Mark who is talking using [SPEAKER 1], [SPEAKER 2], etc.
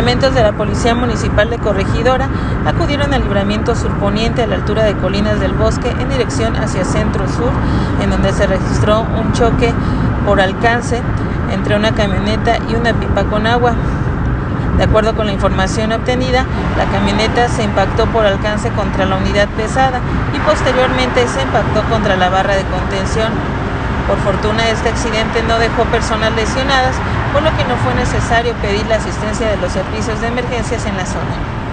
[SPEAKER 1] Elementos de la Policía Municipal de Corregidora acudieron al libramiento surponiente a la altura de Colinas del Bosque en dirección hacia centro-sur, en donde se registró un choque por alcance entre una camioneta y una pipa con agua. De acuerdo con la información obtenida, la camioneta se impactó por alcance contra la unidad pesada y posteriormente se impactó contra la barra de contención. Por fortuna, este accidente no dejó personas lesionadas, por lo que no fue necesario pedir la asistencia de los servicios de emergencias en la zona.